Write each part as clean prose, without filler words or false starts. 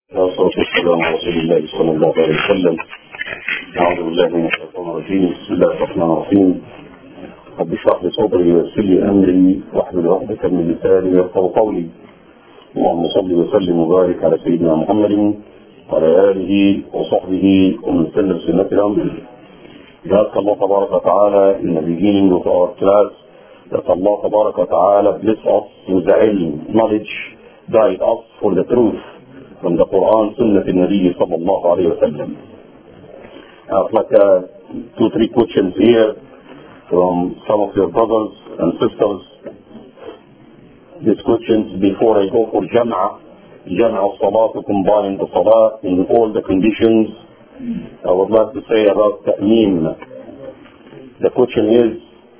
والصلاة والسلام على رسول الله صلى الله عليه وسلم. أعوذ بالله من الشيطان الرجيم. بسم الله الرحمن الرحيم. رب اشرح لي صدري ويسر لي أمري واحلل عقدة من لساني يفقهوا قولي. اللهم صل وسلم وبارك على سيدنا محمد وعلى آله وصحبه ومن سلم سنة الأمر. Ask Allah Tabaraka wa Ta'ala in the beginning of our class that Allah Tabaraka wa Ta'ala bless us with the ilm, knowledge, guide us for the truth from the Quran, Sunnah al-Nabi sallallahu alayhi wa sallam. I have like 2-3 questions here from some of your brothers and sisters. These questions before I go for Jam'a Salah, to combine the Salah in all the conditions. I would like to say about Ta'meen. The question is,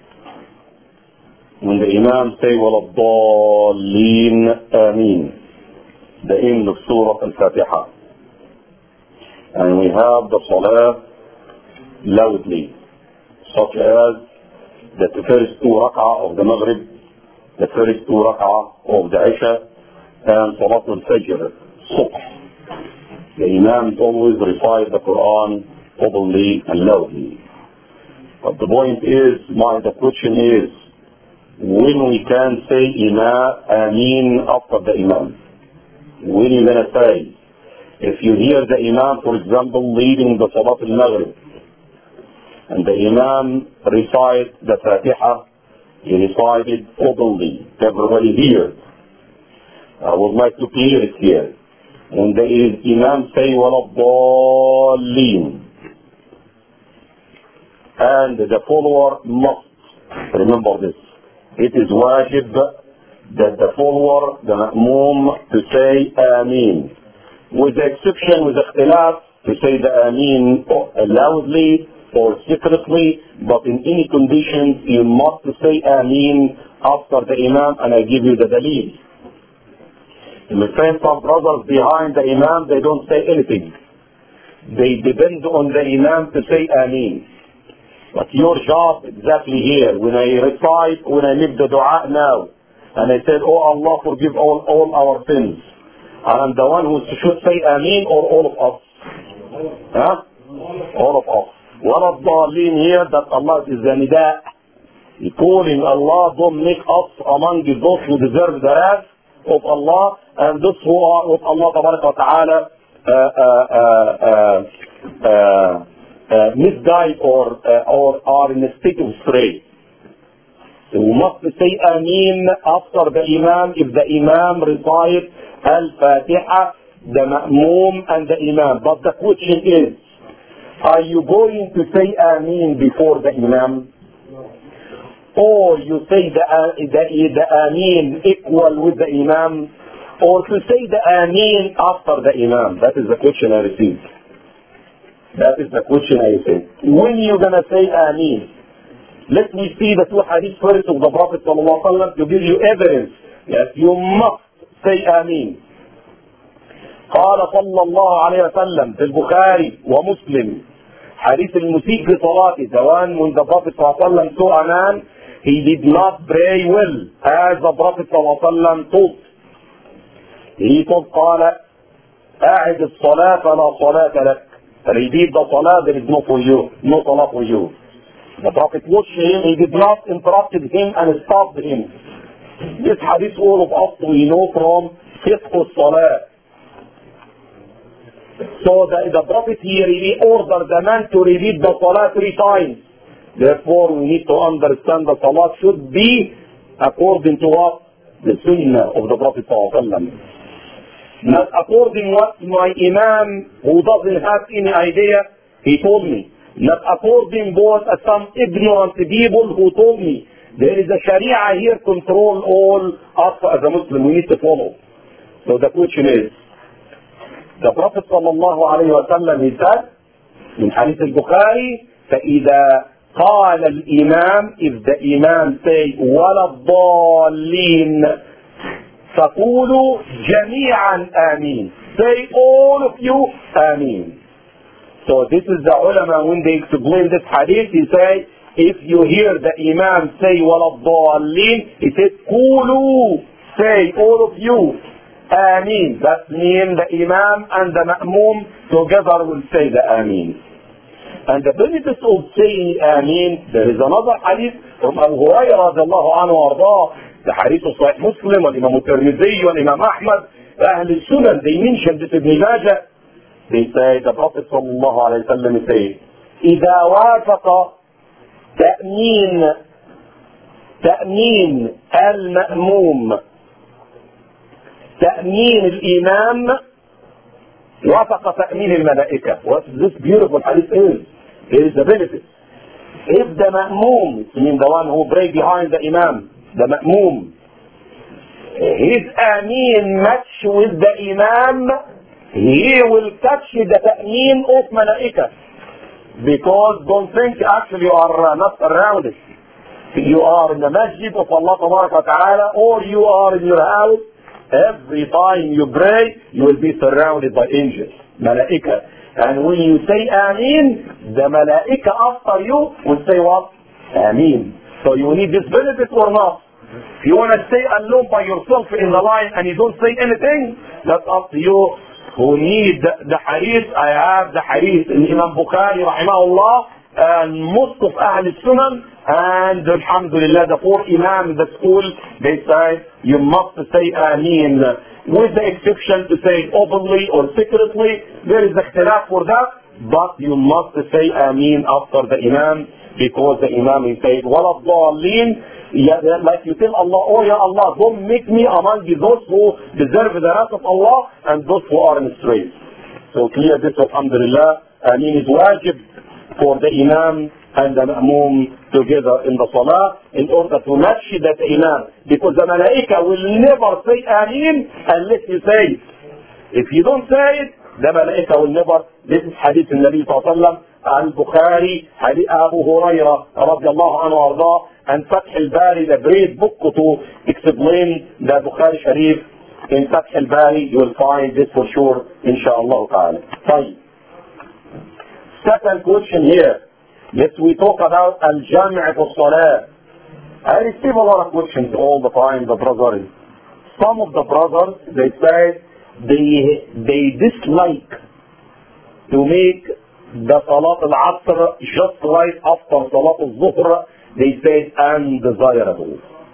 when the Imam say وَلَضَّالِّينَ آمين, the end of Surah Al-Fatiha, and we have the Salah loudly, such as the first 2 rak'ah of the Maghrib, the first 2 rak'ah of the Isha, and Salat Al-Fajr, Subh. The Imam always recite the Quran openly and loudly. But the point is, the question is, when we can say Ameen after the Imam? When you going to say? If you hear the Imam, for example, leading the Salat al-Maghrib, and the Imam recite the Fatiha, he recited openly, everybody hears. I would like to clear it here. When the Imam say وَلَضَّالِّينَ, and the follower must remember this. It is wajib that the follower, the ma'moom, to say Ameen. With the exception, with the ikhtilaf, to say the Ameen loudly or secretly, but in any conditions you must say Ameen after the Imam, and I give you the dalil. In the same some brothers behind the Imam, they don't say anything. They depend on the Imam to say Ameen. But your job exactly here, when I recite, when I make the dua now, and I said, oh Allah, forgive all our sins, I'm the one who should say Ameen, or all of us? Huh? All of us. وَلَضَّالِّينَ here, that Allah is the nida. He calling Allah, don't make us among those who deserve the wrath of Allah, and those who are with Allah Tabaraka wa Ta'ala misguide or are in a state of stray. So we must say Ameen after the Imam if the Imam recites Al-Fatiha, the Ma'moom and the Imam. But the question is, are you going to say Ameen before the Imam? Or you say the Ameen equal with the Imam? Or to say the Ameen after the Imam? That is the question I received. That is the question I received. When you going to say Ameen? Let me see the 2 hadith first of the Prophet ﷺ to give you evidence that you must say Ameen. قال صلى الله عليه وسلم في البخاري ومسلم حديث المسيء في صلاته, the one when the Prophet صلى الله عليه وسلم saw a man, he did not pray well as the Prophet صلى الله عليه وسلم taught. He told قال أعد الصلاة فلا صلاة لك. Repeat the salah, there is no salah for you. The Prophet watched him, he did not interrupt him and stopped him. This hadith all of us we know from fiqh salah. So the Prophet here, he ordered the man to repeat the salah 3 times. Therefore we need to understand the salah should be according to what? The sunnah of the Prophet ﷺ. Not according what my Imam, who doesn't have any idea, he told me. Not according what some ignorant people who told me. There is a Sharia here control all us as a Muslim. We need to follow. So the question is, the Prophet sallallahu alayhi wa sallam, he said, in Hadith al-Bukhari, فَإِذَا قَالَ الْإِمَامِ, if the Imam say, وَلَضَّالِّينَ, فَقُولُوا جَمِيعًا آمين. Say all of you, Ameen. So this is the ulama, when they explain this hadith, he say, if you hear the Imam say وَلَضَّالِّينَ, he says, قُولُوا, say all of you, Ameen. That means the Imam and the Ma'mum together will say the Ameen. And the benefit of saying Ameen, there is another hadith from Abu Hurairah radiallahu anhu ardah, the hadith of Sahih Muslim, and Imam al-Tirmidhi, and Imam Ahmad, Ahl al-Sunan, they mentioned this Ibn Majah. They say, the Prophet sallallahu alayhi wa sallam says, إذا وافق تأمين المأموم تأمين الإمام وافق تأمين الملائكة. What this beautiful hadith is, here is the benefit. If the ma'mum, meaning the one who pray behind the imam, the ma'mum, his ameen match with the imam, he will touch the ta'meen of malaika. Because don't think actually you are not around it. You are in the masjid of Allah Ta'ala, or you are in your house. Every time you pray, you will be surrounded by angels, malaika. And when you say Ameen, the malaika after you will say what? Ameen. So you need this benefit or not? If you want to stay alone by yourself in the line and you don't say anything, that's up to you. Who need the hadith? I have the hadith in Imam Bukhari rahimahullah and most of Ahl Sunan, and alhamdulillah the four Imams in the school, they say you must say Ameen, with the exception to say openly or secretly. There is ikhtilaf for that, but you must say Ameen after the Imam, because the Imam is said wala dhalin, like you tell Allah, oh ya Allah, don't make me among those who deserve the wrath of Allah and those who are in stray. So clear this, alhamdulillah. Ameen is wajib for the Imam and the Ma'mum together in the Salah in order to match that Imam. Because the Malaika will never say Ameen unless you say it. If you don't say it, the Malaika will never. This is hadith in Nabi Sallallahu Alaihi Wasallam, Al-Bukhari, hadith Abu Hurairah radiallahu anhu ardah, and Fath al-Bari, the great book to explain the Bukhari Sharif. In Fath al-Bari you will find this for sure, inshaAllah ta'ala. Fine. Second question here. Yes, we talk about al-jami' for salah. I receive a lot of questions all the time, the brothers. Some of the brothers, they say they dislike to make the salat al-asr just right after salat al-zuhr. They say undesirable.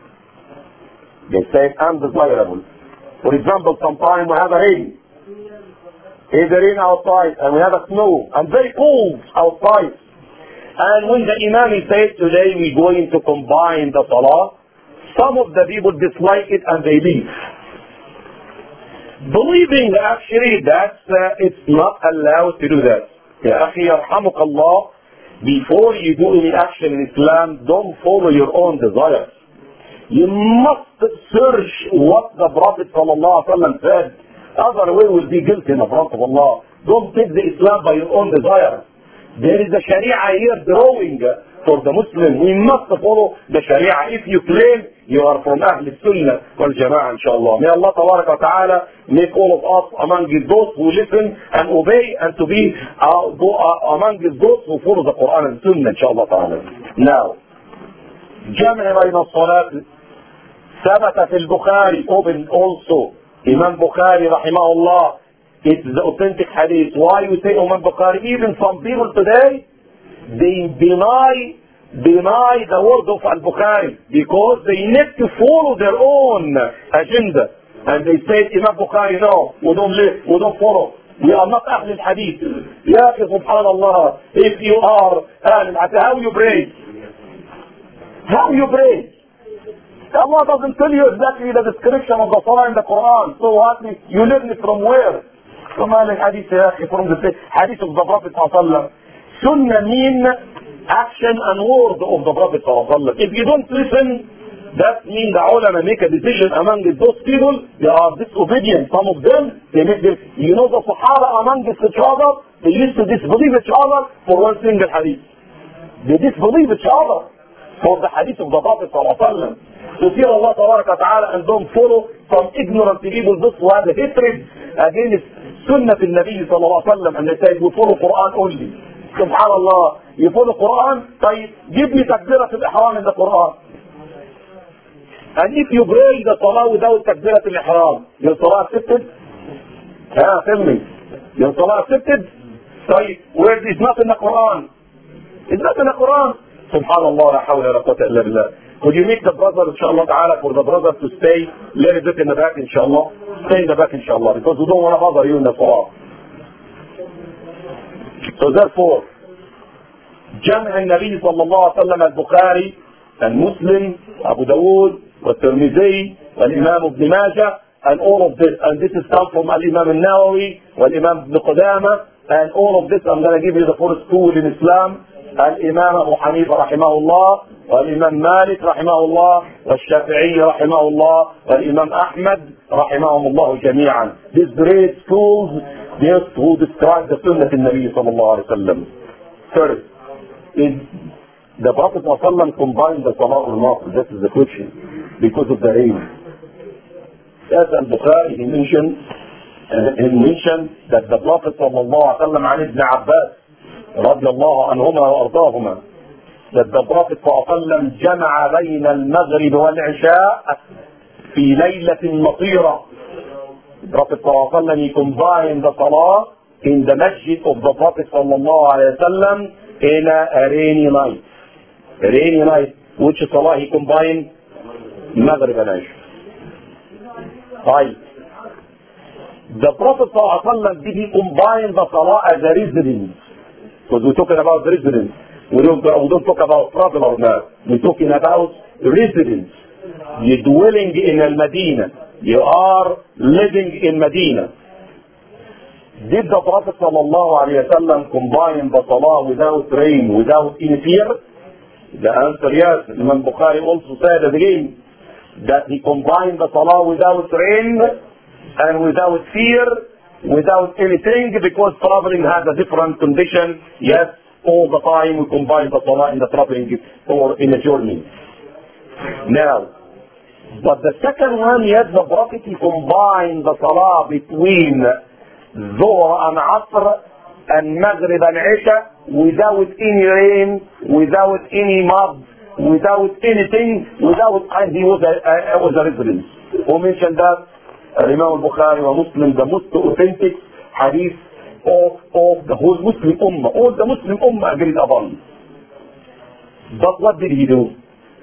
They say undesirable. For example, sometimes we have a rain. It's rain outside and we have a snow and very cold outside. And when the Imam says today we're going to combine the salah, some of the people dislike it and they leave. Believing actually that it's not allowed to do that. Ya akhi yarhamuk Allah, before you do any action in Islam, don't follow your own desires. You must search what the Prophet ﷺ said. Otherwise you will be guilty in the front of Allah. Don't take the Islam by your own desires. There is a Sharia here growing for the Muslim. We must follow the Sharia. If you claim you are from Ahl Sunnah wal Jama'ah, inshallah. May Allah Tabarak wa Ta'ala make all of us among those who listen and obey, and to be among those who follow the Quran and Sunnah, inshallah ta'ala. Now, جمع بين الصلاة ثبت في البخاري, open also. Imam Bukhari rahimahullah, it's the authentic hadith. Why we say Imam Bukhari? Even some people today, they deny the word of Al-Bukhari because they need to follow their own agenda. And they say, Imam Bukhari, no, we don't follow. We are not Ahl al-Hadith. Ya akhi, subhanallah, if you are Ahl al-Hadith, how you pray? How you pray? Allah doesn't tell you exactly the description of the Salah in the Quran. So what? You learn it from where? From al-Hadith, from the Hadith of the Prophet ﷺ. Sunnah mean action and word of the Prophet ﷺ. If you don't listen, that means the ulama make a decision among those people. They are disobedient. Some of them, they make them. You know the Sahaba among each other, they used to disbelieve each other for one single hadith. They disbelieve each other for the hadith of the Prophet ﷺ. To fear Allah Ta'ala and don't follow some ignorant people, those who have a hatred against Sunnah in Nabi Sallallahu Alaihi Wasallam, and they say we follow Quran only. Subhanallah, you follow Quran, طيب give me takbirat al-ihram in the Quran. And if you pray the salah without takbirat al-ihram, your salah accepted? Tell me. Your salah accepted? So where it's not in the Quran. It's not in the Quran. Subhanallah, la hawla wa la quwwata illa billah. Could you make the brother, inshallah ta'ala, for the brother to stay a little bit in the back, inshallah? Stay in the back, inshallah, because we don't want to bother you in the salah. So therefore, جمع النبي صلى الله عليه وسلم البخاري المسلم أبو داود والترمذي والإمام ابن ماجه and all of this, and this is come from Al-Imam al-Nawawi والإمام ابن قدامة, and all of this I'm going to give you the first school in Islam, الإمام أبو حنيفة رحمه الله والإمام مالك رحمه الله والشافعي رحمه الله والإمام أحمد رحمهم الله جميعا. These great schools who describe the Sunnah of Nabi صلى الله عليه وسلم. First, is the Prophet ﷺ combined the Salah al-Nafil? This is the question. Because of the rain. As al-Bukhari, he mentioned that the Prophet ﷺ عن ابن عباس رضي الله عنهما وأرضاهما, that the Prophet ﷺ جمع بين المغرب والعشاء في ليلة مطيرة. The Prophet ﷺ, he combined the Salah in the masjid of the Prophet ﷺ in a rainy night. A rainy night, which Salah he combined? Maghrib and Isha. Right. The Prophet ﷺ, did he combine the Salah as a residence? Because we're talking about residence. We don't talk about traveler now. We're talking about residence. You're dwelling in Al-Madinah. You are living in Medina. Did the Prophet ﷺ combine the Salah without rain, without any fear? The answer yes. Imam Bukhari also said again that he combined the Salah without rain and without fear, without anything, because traveling has a different condition. Yes, all the time we combine the Salah in the traveling or in a journey. Now, but the second one, yes, the Prophet he combined the Salah between Zuhr and Asr and Maghrib and Isha without any rain, without any mud, without anything, and he was a resident. Who mentioned that? Imam al-Bukhari wa Muslim, the most authentic hadith of the whole Muslim Ummah. All the Muslim Ummah agreed upon. But what did he do?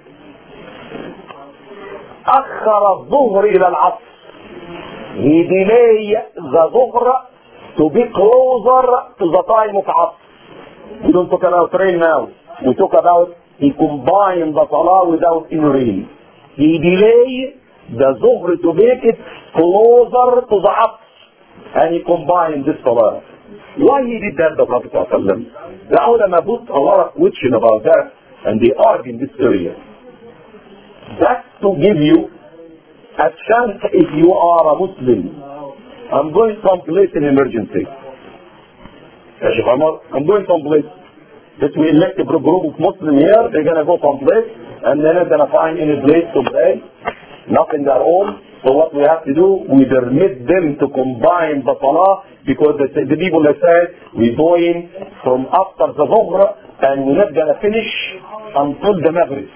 أخر الظهر إلى العصر. He delayed the Dhuhr to be closer to the time of Asr. We don't talk about rain now. We talk about he combined the Salah without any rain. He delayed the Dhuhr to make it closer to the Asr. And he combined this Salah. Why he did that, the Prophet ﷺ? The ulama put a lot of question about that, and they argue in this area. That's to give you a chance if you are a Muslim. I'm going someplace in emergency. Sheikh Omar, I'm going someplace. That we elect a group of Muslims here, they're going to go someplace, and they're not going to find any place to pray, not in their own. So what we have to do, we permit them to combine the Salah, because the people that say, we're going from after the Dhuhr, and we're not going to finish until the Maghrib.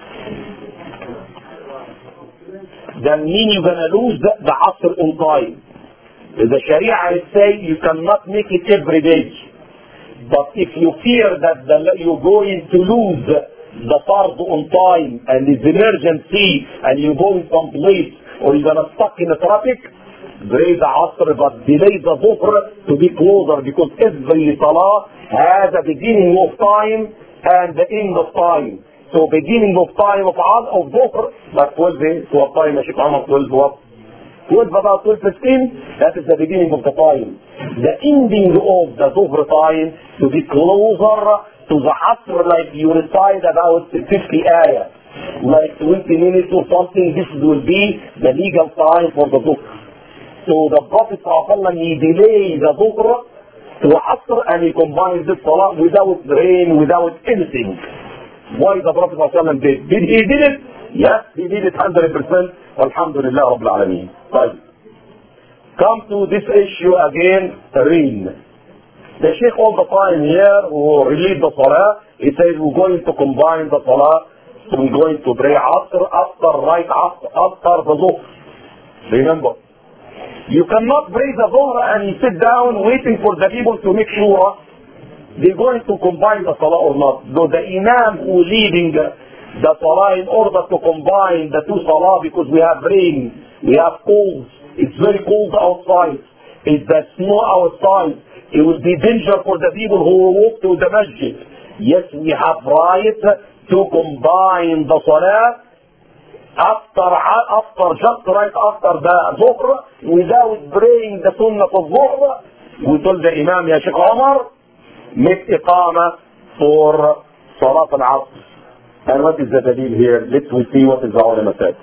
That means you're going to lose the Asr on time. The Sharia say you cannot make it every day. But if you fear that you're going to lose the Fard on time and it's emergency and you're going someplace or you're going to stuck in the traffic, pray the Asr but delay the Dhuhr to be closer, because every Salah has a beginning of time and the end of time. So beginning of time of Dhuhr, like 12 days, to a time, Sheikh Ahmad, 12 what? 12 about 12:15, that is the beginning of the time. The ending of the Dhuhr time to be closer to the Asr, like you recite about 50 ayah, like 20 minutes or something, this will be the legal time for the Dhuhr. So the Prophet ﷺ, he delayed the Dhuhr to Asr and he combined the Salah without rain, without anything. Why the Prophet ﷺ did? Did he did it? Yes, he did it 100%. Alhamdulillah Rabbil Alameen. Right. Come to this issue again, rain. The Sheikh all the time here who relieve the Salah, he says we're going to combine the Salah we're going to pray right after the Dhuhr. Remember, you cannot pray the Dhuhr and you sit down waiting for the people to make sure they're going to combine the Salah or not. So the Imam who leading the Salah in order to combine the two Salah, because we have rain, we have cold, it's very cold outside, it's the snow outside, it will be danger for the people who walk to the masjid. Yes, we have right to combine the Salah just right after the Dhuhr without praying the Sunnah of Dhuhr. We told the Imam, Ya Sheikh Omar, make Iqamah for Salat al-Asr. And what is the dalil here? Let's see what is the ulama said.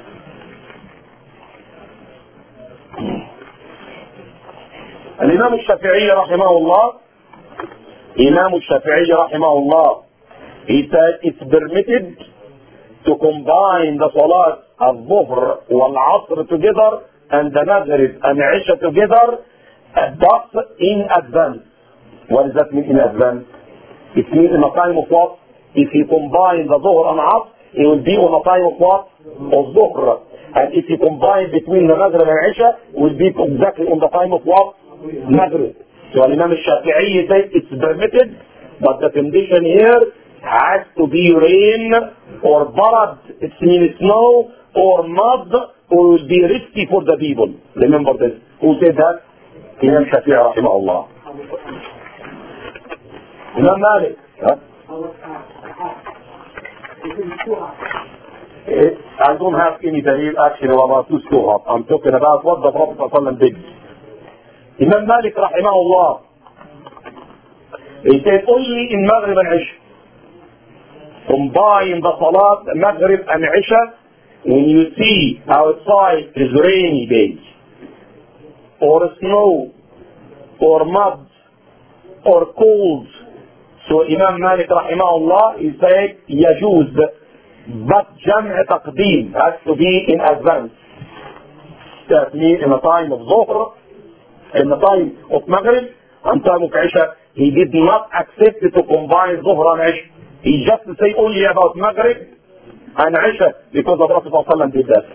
الإمام الشافعي رحمه الله, Imam al-Shafi'i rahimahullah, he said it's permitted to combine the Salat al-Dhuhr wal-Asr together and the Maghrib and Isha together, but in advance. What does that mean in advance? It means in a time of what? If you combine the Dhuhr and Asr, it will be on a time of what? Of Dhuhr. And if you combine between the Maghrib and Isha, it will be exactly on the time of what? Maghrib. So Imam al-Shafi'i said it's permitted, but the condition here has to be rain or barad, it means snow, or mud, or will be risky for the people. Remember this. Who said that? Imam Shafi'i rahimahullah. Imam Malik. I don't have any dalil actually about two surahs. I'm talking about what the Prophet ﷺ did. Imam Malik rahimahullah, he said only in Maghrib and Isha. Combine the Salat, Maghrib and Isha, when you see outside is rainy days, or snow, or mud, or cold. So Imam Malik rahimahullah, he said, يجوز, but جمع تقديم has to be in advance. That means in the time of Dhuhr, in the time of Maghrib, and time of Isha, he did not accept to combine Dhuhr and Isha. He just say only about Maghrib and Isha, because the Prophet ﷺ did that.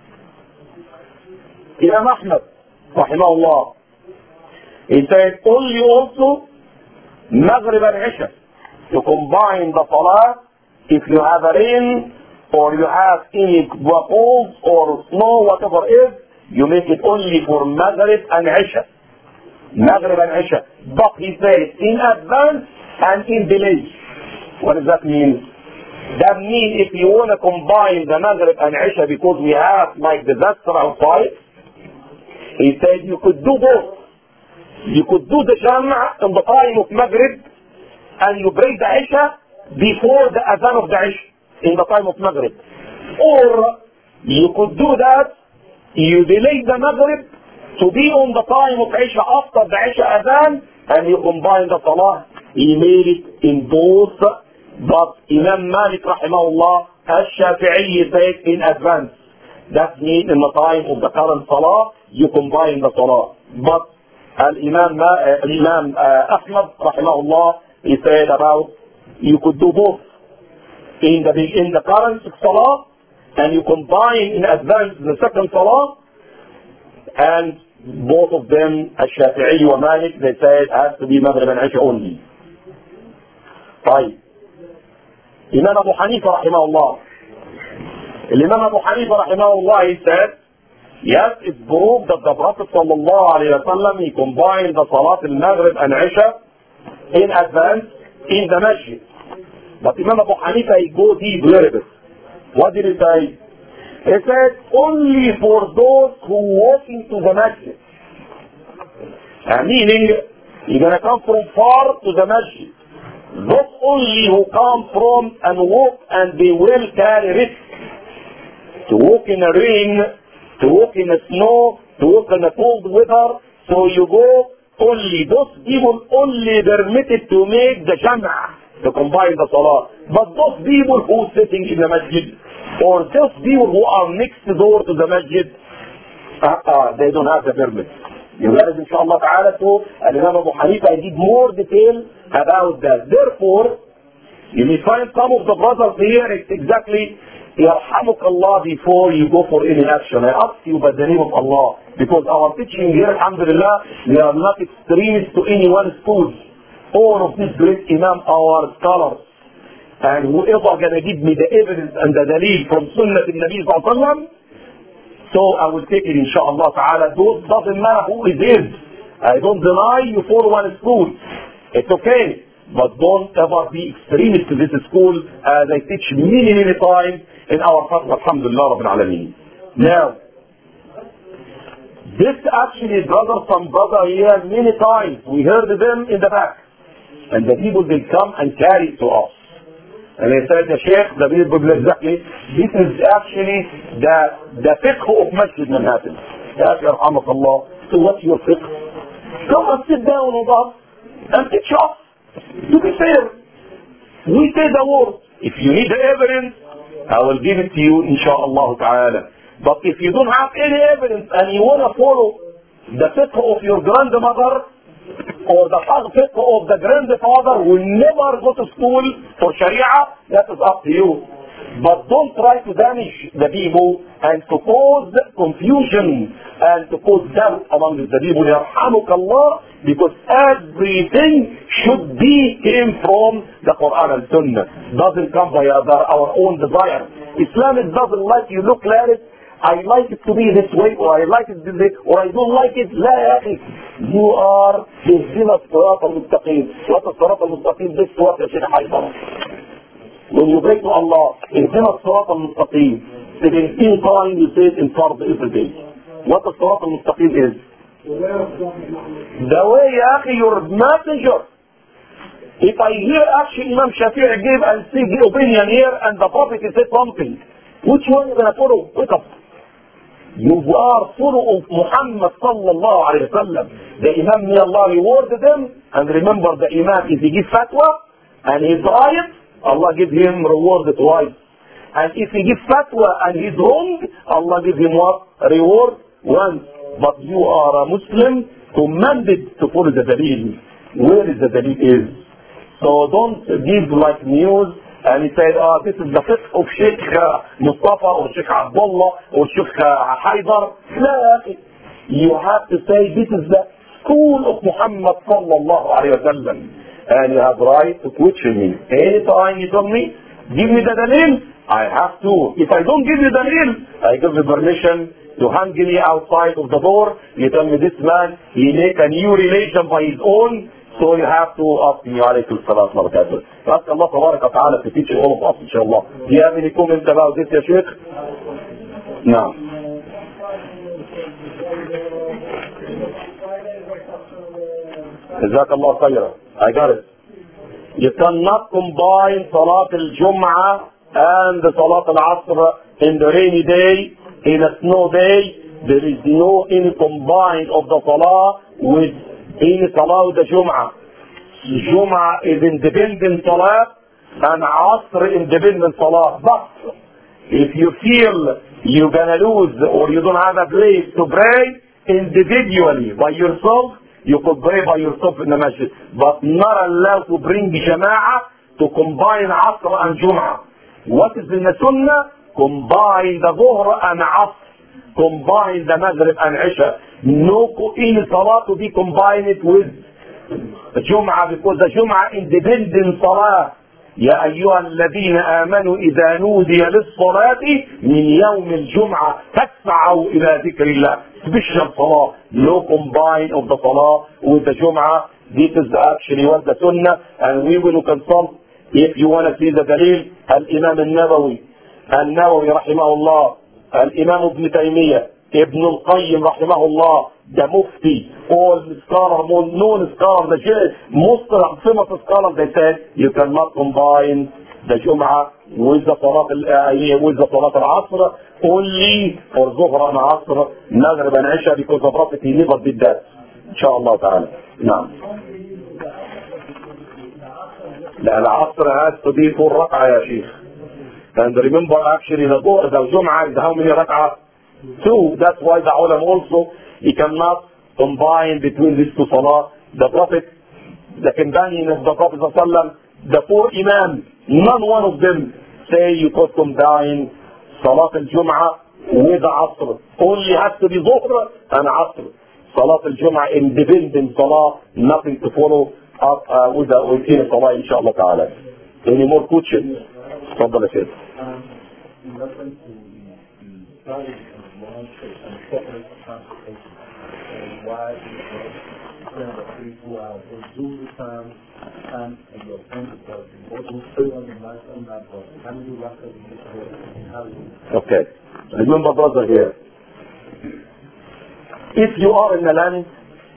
Imam Ahmad rahimahullah, he said only also Maghrib and Isha, to combine the Salah if you have a rain or you have any cold or snow, whatever is, you make it only for Maghrib and Isha. Maghrib and Isha. But he said in advance and in delay. What does that mean? That means if you want to combine the Maghrib and Isha because we have like disaster outside, he said you could do both. You could do the Jama' in the time of Maghrib and you break the Isha before the Adhan of the Isha in the time of Maghrib. Or you could do that, you delay the Maghrib to be on the time of Isha after the Isha Adhan, and you combine the Salah. He made it in both, but Imam Malik rahimahullah, al-Shafi'i said in advance. That means in the time of the current Salah, you combine the Salah. But Imam Ahmad rahimahullah, he said about you could do both in the current Salah, and you combine in advance the second Salah, and both of them, Al-Shafi'i and Malik, they said has to be Maghrib and Isha only. طيب. Imam Abu Hanifa rahimahullah. Imam Abu Hanifa rahimahullah, he said, yes, it's proved that the Prophet sallallahu alayhi wa sallam, he combined the Salat al-Maghrib and Isha in advance in the masjid. But Imam Abu Hanifa, he go deep a little bit. What did he say? He said, only for those who walk into the masjid. Meaning, you're going to come from far to the masjid. Those only who come from and walk, and they will carry risk. To walk in the rain, to walk in the snow, to walk in the cold weather. So you go, only those people only permitted to make the Jam'ah, to combine the Salah. But those people who are sitting in the masjid, or those people who are next door to the masjid, they don't have the permit. You guys, inshallah ta'ala, to Imam Abu Hanifa did more detail about that. Therefore, You may find some of the brothers here, it's exactly يرحمك Allah before you go for any action. I ask you by the name of Allah, because our teaching here, alhamdulillah, we are not extremists to any one school. All of these great Imam are scholars. And whoever gonna give me the evidence and the dalil from Sunnah al-Nabi sallallahu alaihi wasallam, so I will take it inshallah ta'ala. Those doesn't matter who it is. I don't deny you for one school. It's okay. But don't ever be extremist to this school, as I teach many times in our fatwa, alhamdulillah rabbil alameen. Now, this actually some brother here many times, we heard them in the back. And the people will come and carry it to us. And they said, the Sheikh, the people exactly, this is actually the fiqh of Masjid Manhattan. Ya yarhamakallah. So what's your fiqh? Come and sit down with us and teach us. To be fair, we say the word. If you need the evidence, I will give it to you, inshaAllah ta'ala. But if you don't have any evidence and you want to follow the fiqh of your grandmother or the fiqh of the grandfather who never go to school for Sharia, that is up to you. But don't try to damage the people and to cause confusion and to cause doubt among the people. Yarhamukallah, because everything should be came from the Quran and Sunnah. Doesn't come by our own desire. Islam doesn't like you look at it. I like it to be this way, or I like it this way, or I don't like it. لا يا أخي. You are اهدنا الصراط المستقيم. What is الصراط المستقيم? This what the Shaykh Haidar. When you pray to Allah, اهدنا الصراط المستقيم. 17 times you say it in Fard every day. What the الصراط المستقيم is? The way يا أخي your messenger. If I hear actually Imam Shafi'i gave and see the opinion here and the Prophet said something, which one are you going to follow? Wake up. You are follow of Muhammad sallallahu alayhi wa sallam. The Imam, may Allah reward them. And remember the Imam, if he gives fatwa and he's right, Allah gives him reward twice. And if he gives fatwa and he's wrong, Allah gives him what? Reward once. But you are a Muslim commanded to follow the dalil. Where is the dalil is? So don't give like news. And he said, this is the fiqh of Sheikh Mustafa or Sheikh Abdullah or Sheikh Haidar. No, you have to say this is the school of Muhammad sallallahu alayhi wa sallam. And you have right to question me. Anytime you tell me, give me the dalil, I have to. If I don't give you the dalil, I give you permission to hang me outside of the door. You tell me this man, he make a new religion by his own. So you have to ask me, alaykum salam wa barakatuh. Ask Allah tabarak wa ta'ala to teach all of us, inshallah. Do you have any comments about this, ya Sheikh? No. Jazakallah khayran. I got it. You cannot combine Salat al-Jum'ah and the Salat al-Asr in the rainy day, in a snow day. There is no any combine of the Salah with any Salah with the Jum'ah. Jum'ah is independent Salah and Asr independent Salah. But if you feel you're gonna lose or you don't have a place to pray individually by yourself, you could pray by yourself in the masjid. But not allowed to bring Jama'ah to combine Asr and Jum'ah. What is in the Sunnah? Combine the Dhuhr and Asr. Combine the Maghrib and Isha. No any Salah to be combined with the Jum'ah, because the Jum'ah independent Salah. يا أيها الذين آمنوا إذا نودي للصلاة من يوم الجمعة فاسعوا إلى ذكر الله. Special Salah. No combine of the Salah with the Jum'ah. This is actually what the Sunnah, and we will consult if you want to see the Dalil. Al-Imam al-Nawawi, al-Nawawi rahimahullah, al-Imam ibn Taymiyyah, Ibn al-Qayyim rahimahullah, the Mufti, all the scholars, known scholars, most famous scholars, they said you cannot combine the Jum'ah with the Salat al-Asr, only for Zuhr and Asr, Maghrib and Isha, because the Prophet he never did that. Inshallah ta'ala. No. Al-Asr has to be 4 rak'ah, ya Sheikh. And remember actually the Jum'ah is how many rak'ah? 2. That's why the ulama also, he cannot combine between these two salah. The Prophet, the companion of the Prophet ﷺ, the 4 Imams, None one of them say you could combine Salat al-Jum'ah with Asr. Only has to be Dhuhr and Asr. Salat al-Jum'ah independent Salah, nothing to follow up within Salah inshallah ta'ala. Any more questions? تفضل يا شيخ. In reference to the study of long and separate consultation, why spend 3-4 hours or do the time and your friends are both still on the night on that book. How do you rock up in this book and how do you? Okay. Remember brother here. If you are in the land,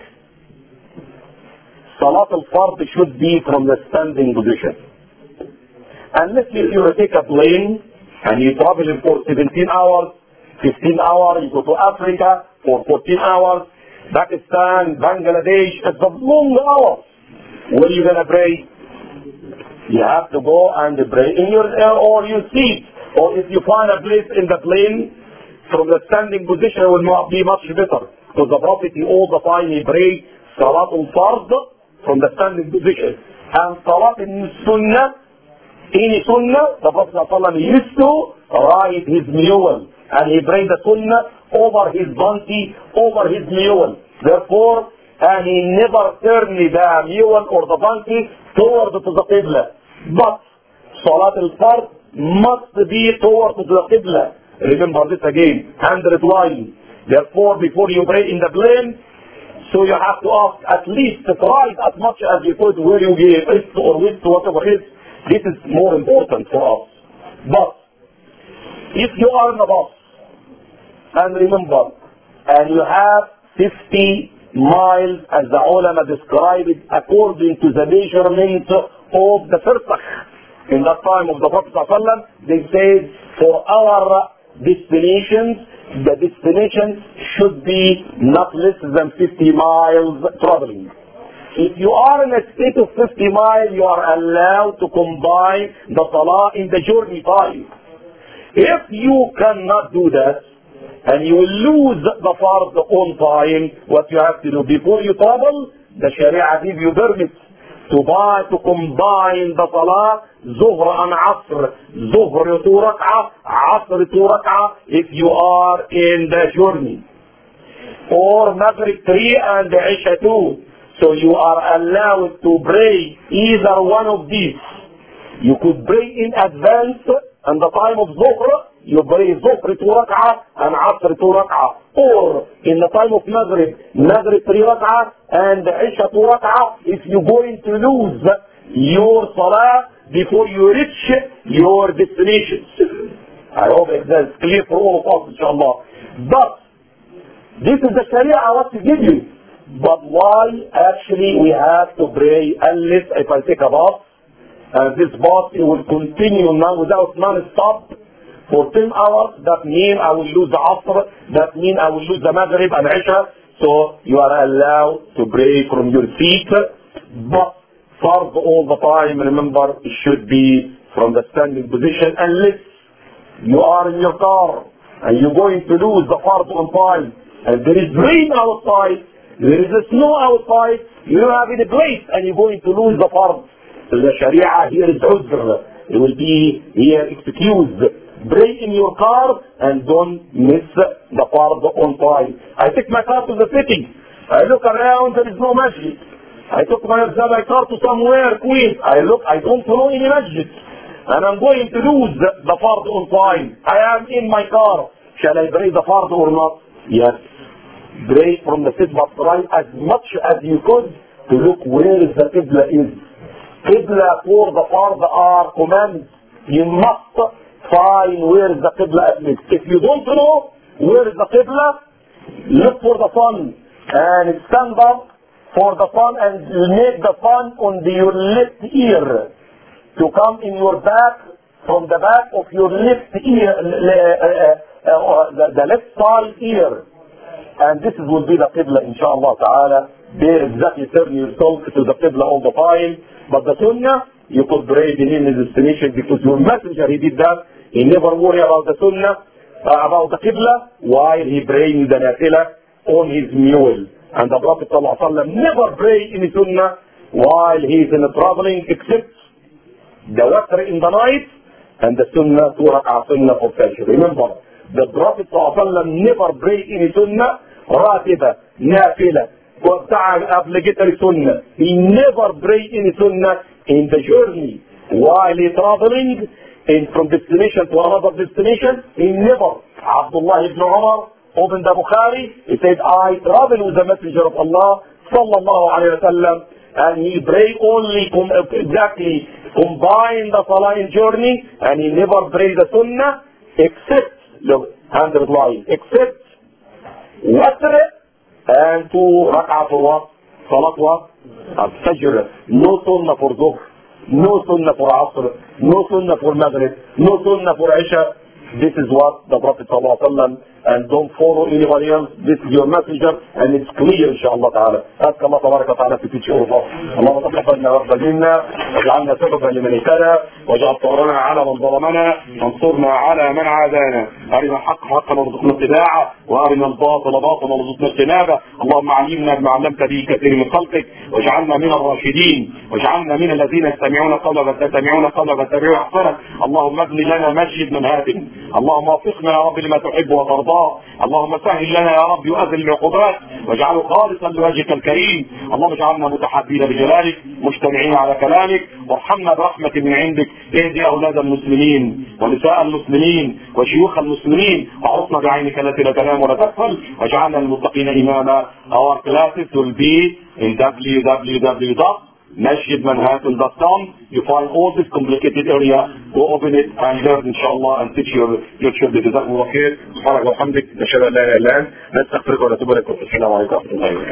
Salat al-Fard should be from the standing position. Unless if you take a plane and you travel for 17 hours, 15 hours, you go to Africa for 14 hours, Pakistan, Bangladesh, it's a long hours. Where are you going to pray? You have to go and pray in your or your seat. Or if you find a place in the plane, from the standing position it will not be much better. Because the Prophet all the time he prayed Salat al-Fard from the standing position. And Salat al-Sunnah, in Sunnah, the Prophet ﷺ used to ride his mule. And he prayed the Sunnah over his donkey, over his mule. Therefore, and he never turned the mule or the donkey towards the Qibla. But Salat al-Fard must be towards the Qibla. Remember this again, 100 lines. Therefore, before you pray in the plane, so you have to ask at least to try as much as you could where you give east or west or whatever it is. This is more important for us. But if you are in a bus, and remember, and you have 50 miles as the ulama described it according to the measurement of the firsakh. In that time of the Prophet ﷺ, they said for our destinations, the destination should be not less than 50 miles traveling. If you are in a state of 50 miles, you are allowed to combine the salah in the journey time. If you cannot do that, and you will lose the fard on time, what you have to do before you travel, the Sharia gives you permit to combine the salah, Zuhr and Asr, Zuhr 2 rak'ah, Asr 2 rak'ah, if you are in the journey. Or Maghrib 3 and Isha 2. So you are allowed to pray either one of these. You could pray in advance and the time of Zuhr, you pray Zuhr 2 rak'ah and Asr 2 rak'ah. Or in the time of Maghrib, Maghrib 3 rak'ah and Isha 2 rak'ah, if you're going to lose your salah before you reach your destination. I hope that's clear for all of us, inshallah. But this is the Sharia I want to give you. But why actually we have to pray unless if I take a bath, and this bath it will continue now without non-stop for 10 hours, that means I will lose the Asr, that means I will lose the Maghrib and Isha, so you are allowed to pray from your seat, but Fard all the time, remember, it should be from the standing position unless you are in your car and you're going to lose the Fard on time, and there is rain outside, there is a snow outside, you don't have any place and you're going to lose the fard. So the Sharia here is udr. It will be here excused. Pray in your car and don't miss the fard on time. I take my car to the city. I look around, there is no masjid. I took my car to somewhere, Queens. I don't know any masjid. And I'm going to lose the fard on time. I am in my car. Shall I pray the fard or not? Yes. Pray from the Qibla, try as much as you could to look where the Qibla is. Qibla for the fard are commands. You must find where is the Qibla at least. If you don't know where is the Qibla, look for the sun and stand up for the sun and make the sun on your left ear to come in your back, from the back of your left ear, the left side ear. And this will be the Qibla, inshallah ta'ala. There exactly turn yourself to the Qibla all the time. But the Sunnah, you could pray within the destination because your messenger, he did that. He never worried about the Sunnah, about the Qibla, while he praying the Nafilah on his mule. And the Prophet ﷺ never prayed in the Sunnah while he is in traveling, except the witr in the night and the sunnah 2 rak'ah sunnah for Fajr. Remember, the Prophet ﷺ never pray any sunnah راتبة نافلة وبتاع obligatory sunnah. He never pray any sunnah in the journey while he traveling from destination to another destination. He never. Abdullah ibn Umar opened the Bukhari. He said, I travel with the Messenger of Allah sallallahu alayhi wa sallam, and he pray only exactly combine the salah in journey, and he never pray the sunnah except the 100 line, except witr and 2 rak'ah for what? Salat what? Al-Fajr. No sunnah for Dhuhr, no sunnah for Asr, no sunnah for Maghrib, no sunnah for Isha. This is what the Prophet ﷺ, and don't follow anybody else. This is your messenger, and it's clear inshallah ta'ala. أسأل الله تبارك وتعالى في تشيء الله. اللهم تحفظنا واحفظنا واجعلنا سببا لمن اهتدى واجعل ثورنا على من ظلمنا وانصرنا على من عادانا. أرنا الحق حقا وارزقنا اتباعه وأرنا الباطل باطلا وارزقنا اجتنابه. اللهم علمنا بما علمت به كثير من خلقك واجعلنا من الراشدين واجعلنا من الذين يستمعون قولا فاتبعون احسنه. اللهم ابن لنا مسجد من هاتم. اللهم وفقنا يا رب لما تحب وترضاه. اللهم سهل لنا يا رب وأذل العقوبات واجعله خالصا لوجهك الكريم. اللهم اجعلنا متحابين بجلالك مجتمعين على كلامك وارحمنا برحمة من عندك. اهدي أولاد المسلمين ونساء المسلمين وشيوخ المسلمين واحرصنا بعينك التي لا تنام ولا تغفل واجعلنا للمتقين إماما. Our classes will be in www.masjidmanhattan.com. You find all this complicated area. Go open it and learn inshallah and teach your children. جزاكم الله خير. سبحانك وبحمدك نشهد أن لا إله إلا أنت نستغفرك ونتوب إليك. السلام عليكم ورحمة الله وبركاته.